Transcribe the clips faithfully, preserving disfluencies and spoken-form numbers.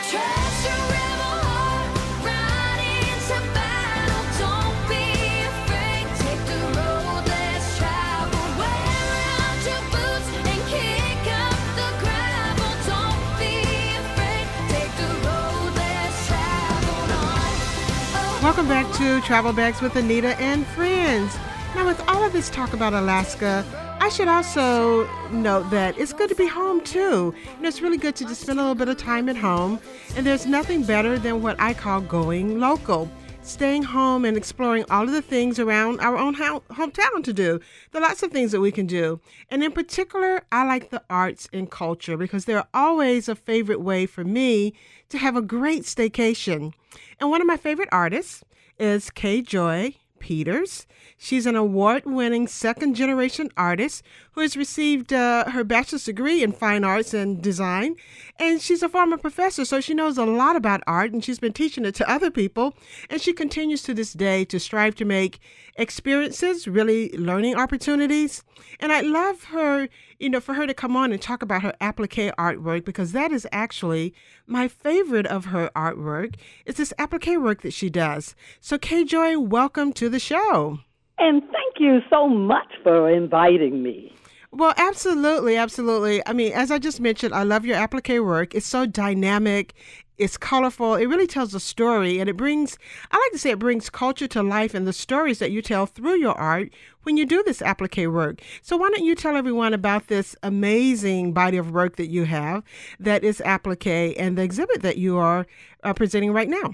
Trust your rebel heart, ride into battle. Don't be afraid, take the road less traveled. Wear out your boots and kick up the gravel. Don't be afraid, take the road less traveled on. Oh. Welcome back to Travel Bags with Anita and Friends. Now, with all of this talk about Alaska, I should also note that it's good to be home, too. You know, it's really good to just spend a little bit of time at home. And there's nothing better than what I call going local, staying home and exploring all of the things around our own ho- hometown to do. There are lots of things that we can do. And in particular, I like the arts and culture because they're always a favorite way for me to have a great staycation. And one of my favorite artists is Kay Joy Peters. She's an award-winning second-generation artist who has received uh, her bachelor's degree in fine arts and design, and she's a former professor, so she knows a lot about art, and she's been teaching it to other people, and she continues to this day to strive to make experiences, really learning opportunities, and I'd love her, you know, for her to come on and talk about her applique artwork, because that is actually my favorite of her artwork, is this applique work that she does. So, Kay Joy, welcome to the show. And thank you so much for inviting me. Well, absolutely, absolutely. I mean, as I just mentioned, I love your applique work. It's so dynamic. It's colorful. It really tells a story, and it brings, I like to say it brings culture to life and the stories that you tell through your art when you do this applique work. So why don't you tell everyone about this amazing body of work that you have that is applique and the exhibit that you are uh, presenting right now?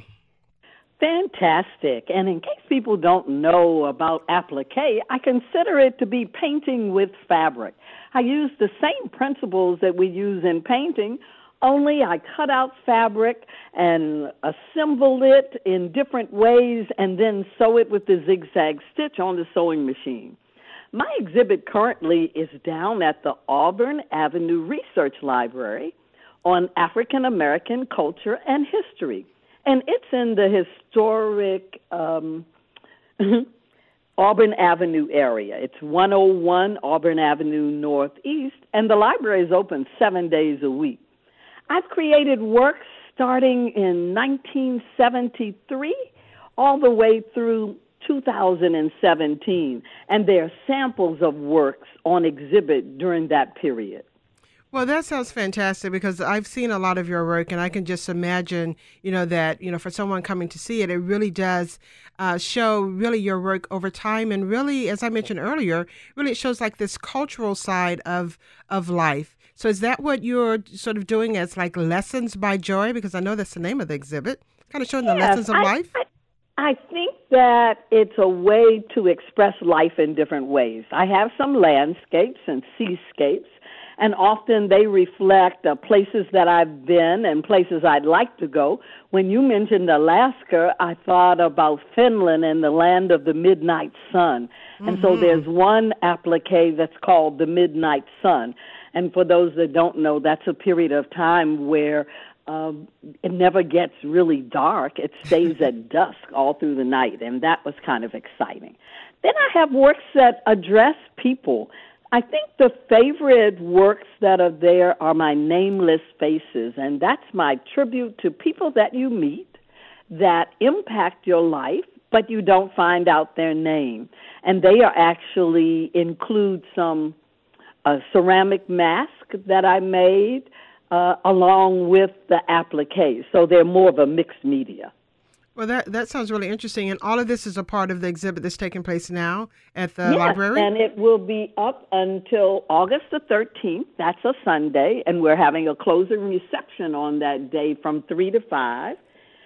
Fantastic. And in case people don't know about applique, I consider it to be painting with fabric. I use the same principles that we use in painting, only I cut out fabric and assemble it in different ways and then sew it with the zigzag stitch on the sewing machine. My exhibit currently is down at the Auburn Avenue Research Library on African American culture and history. And it's in the historic um, Auburn Avenue area. It's one oh one Auburn Avenue Northeast, and the library is open seven days a week. I've created works starting in nineteen seventy-three all the way through two thousand seventeen, and there are samples of works on exhibit during that period. Well, that sounds fantastic because I've seen a lot of your work, and I can just imagine, you know, that, you know, for someone coming to see it, it really does uh, show really your work over time. And really, as I mentioned earlier, really it shows like this cultural side of of life. So is that what you're sort of doing as like Lessons by Joy? Because I know that's the name of the exhibit, kind of showing yes, the lessons of I, life. I, I think that it's a way to express life in different ways. I have some landscapes and seascapes, and often they reflect uh, places that I've been and places I'd like to go. When you mentioned Alaska, I thought about Finland and the land of the midnight sun. Mm-hmm. And so there's one applique that's called the Midnight Sun. And for those that don't know, that's a period of time where um, it never gets really dark. It stays at dusk all through the night, and that was kind of exciting. Then I have works that address people. I think the favorite works that are there are my nameless faces, and that's my tribute to people that you meet that impact your life, but you don't find out their name. And they are actually include some uh, ceramic mask that I made uh, along with the appliques. So they're more of a mixed media. Well, that that sounds really interesting. And all of this is a part of the exhibit that's taking place now at the yes, library? And it will be up until August the thirteenth. That's a Sunday. And we're having a closing reception on that day from three to five.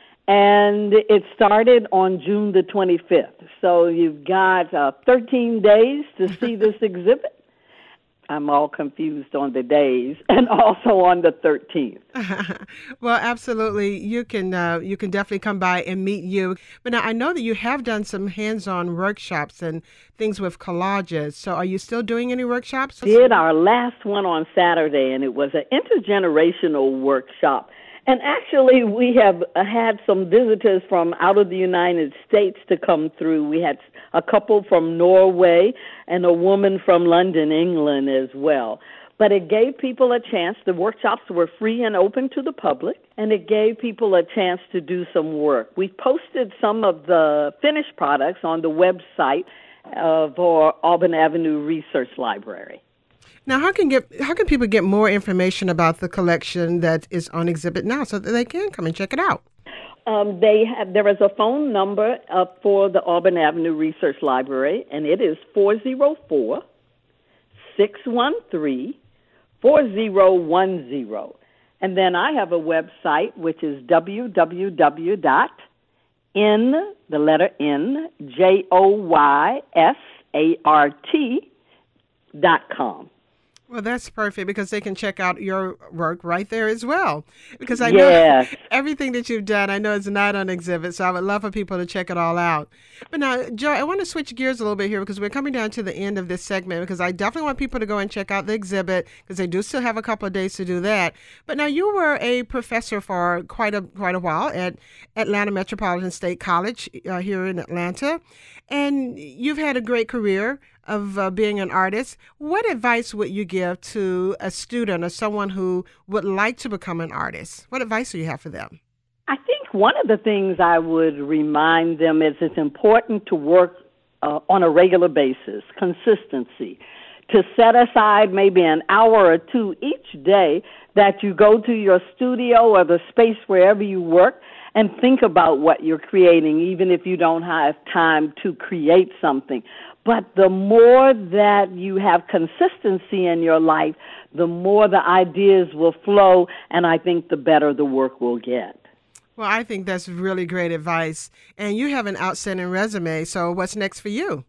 And it started on June the twenty-fifth. So you've got uh, thirteen days to see this exhibit. I'm all confused on the days, and also on the thirteenth. Well, absolutely. You can uh, you can definitely come by and meet you. But now I know that you have done some hands-on workshops and things with collages. So are you still doing any workshops? Did our last one on Saturday, and it was an intergenerational workshop. And actually, we have had some visitors from out of the United States to come through. We had a couple from Norway and a woman from London, England as well. but it gave people a chance. The workshops were free and open to the public, and it gave people a chance to do some work. We posted some of the finished products on the website of our Auburn Avenue Research Library. Now, how can get how can people get more information about the collection that is on exhibit now so that they can come and check it out? Um, they have, there is a phone number uh, for the Auburn Avenue Research Library, and it is four oh four, six one three, four oh one oh. And then I have a website, which is w w w dot n, the letter N, J O Y S A R T dot com. Well, that's perfect because they can check out your work right there as well. Because I Yes. know everything that you've done, I know it's not on exhibit, so I would love for people to check it all out. But now, Joy, I want to switch gears a little bit here because we're coming down to the end of this segment because I definitely want people to go and check out the exhibit because they do still have a couple of days to do that. But now you were a professor for quite a quite a while at Atlanta Metropolitan State College uh, here in Atlanta, and you've had a great career of uh, being an artist. What advice would you give to a student or someone who would like to become an artist? What advice do you have for them? I think one of the things I would remind them is it's important to work uh, on a regular basis, consistency, to set aside maybe an hour or two each day that you go to your studio or the space wherever you work and think about what you're creating, even if you don't have time to create something. But the more that you have consistency in your life, the more the ideas will flow, and I think the better the work will get. Well, I think that's really great advice. And you have an outstanding resume, so what's next for you?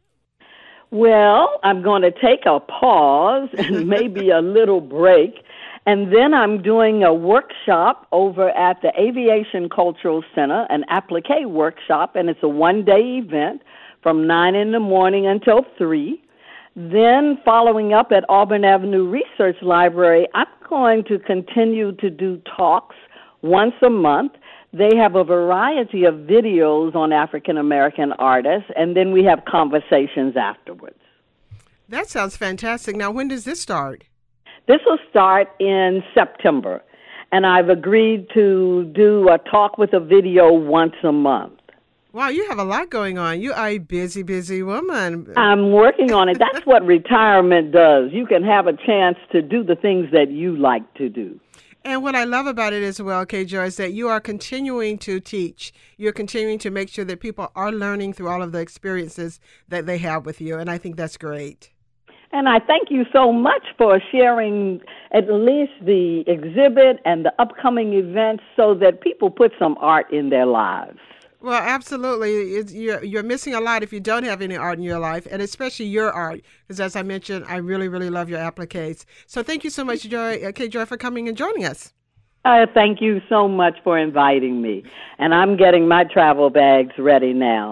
Well, I'm going to take a pause and maybe a little break, and then I'm doing a workshop over at the Aviation Cultural Center, an applique workshop, and it's a one-day event from nine in the morning until three. Then following up at Auburn Avenue Research Library, I'm going to continue to do talks once a month. They have a variety of videos on African American artists, and then we have conversations afterwards. That sounds fantastic. Now, when does this start? This will start in September, and I've agreed to do a talk with a video once a month. Wow, you have a lot going on. You are a busy, busy woman. I'm working on it. That's what retirement does. You can have a chance to do the things that you like to do. And what I love about it as well, Kay Joy, is that you are continuing to teach. You're continuing to make sure that people are learning through all of the experiences that they have with you. And I think that's great. And I thank you so much for sharing at least the exhibit and the upcoming events so that people put some art in their lives. Well, absolutely. It's, you're, you're missing a lot if you don't have any art in your life, and especially your art, because as I mentioned, I really, really love your appliques. So thank you so much, Joy, uh, Kay Joy, for coming and joining us. Uh, thank you so much for inviting me. And I'm getting my travel bags ready now.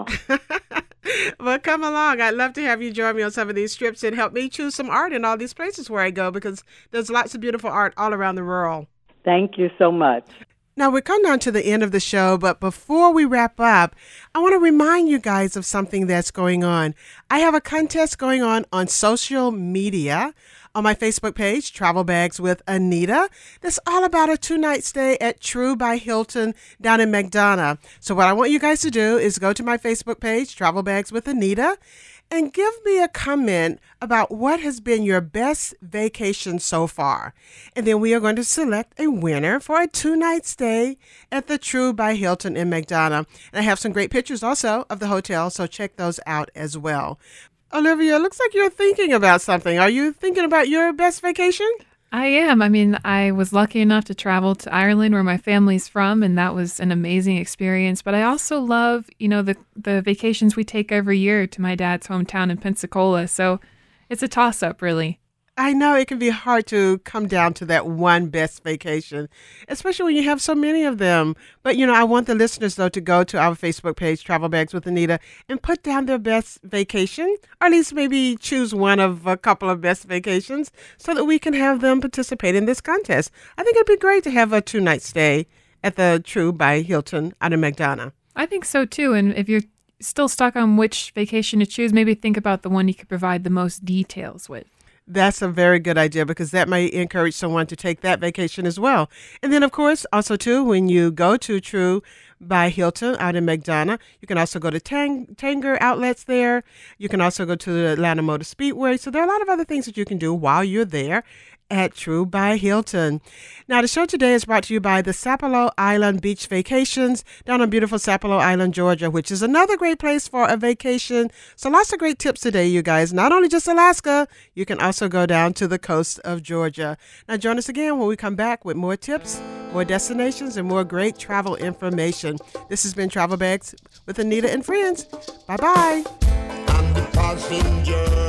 Well, come along. I'd love to have you join me on some of these trips and help me choose some art in all these places where I go, because there's lots of beautiful art all around the world. Thank you so much. Now, we're coming down to the end of the show, but before we wrap up, I want to remind you guys of something that's going on. I have a contest going on on social media on my Facebook page, Travel Bags with Anita. That's all about a two-night stay at True by Hilton down in McDonough. So what I want you guys to do is go to my Facebook page, Travel Bags with Anita, and give me a comment about what has been your best vacation so far. And then we are going to select a winner for a two-night stay at the True by Hilton in McDonough. And I have some great pictures also of the hotel, so check those out as well. Olivia, looks like you're thinking about something. Are you thinking about your best vacation? I am. I mean, I was lucky enough to travel to Ireland where my family's from, and that was an amazing experience. But I also love, you know, the, the vacations we take every year to my dad's hometown in Pensacola. So it's a toss-up, really. I know it can be hard to come down to that one best vacation, especially when you have so many of them. But, you know, I want the listeners, though, to go to our Facebook page, Travel Bags with Anita, and put down their best vacation, or at least maybe choose one of a couple of best vacations so that we can have them participate in this contest. I think it'd be great to have a two-night stay at the True by Hilton out of McDonough. I think so, too. And if you're still stuck on which vacation to choose, maybe think about the one you could provide the most details with. That's a very good idea because that may encourage someone to take that vacation as well. And then, of course, also, too, when you go to True by Hilton out in McDonough, you can also go to Tang- Tanger outlets there. You can also go to the Atlanta Motor Speedway. So there are a lot of other things that you can do while you're there at True by Hilton. Now, the show today is brought to you by the Sapelo Island Beach Vacations down on beautiful Sapelo Island, Georgia, which is another great place for a vacation. So lots of great tips today, you guys. Not only just Alaska, you can also go down to the coast of Georgia. Now, join us again when we come back with more tips, more destinations, and more great travel information. This has been Travel Bags with Anita and Friends. Bye-bye. I'm the passenger.